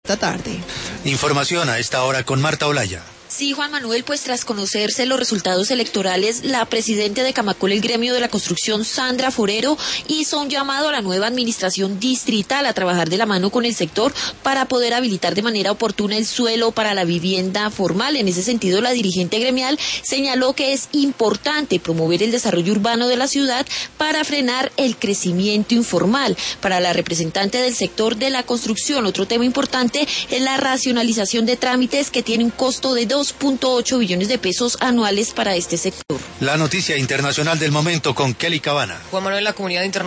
esta tarde. Información a esta hora con Marta Olaya. Sí, Juan Manuel, pues tras conocerse los resultados electorales, la presidenta de Camacol, el gremio de la construcción, Sandra Forero, hizo un llamado a la nueva administración distrital a trabajar de la mano con el sector para poder habilitar de manera oportuna el suelo para la vivienda formal. En ese sentido, la dirigente gremial señaló que es importante promover el desarrollo urbano de la ciudad para frenar el crecimiento informal. Para la representante del sector de la construcción, otro tema importante es la racionalización de trámites, que tiene un costo de 2.8 billones de pesos anuales para este sector. La noticia internacional del momento con Kelly Cabana. Juan Manuel, la comunidad internacional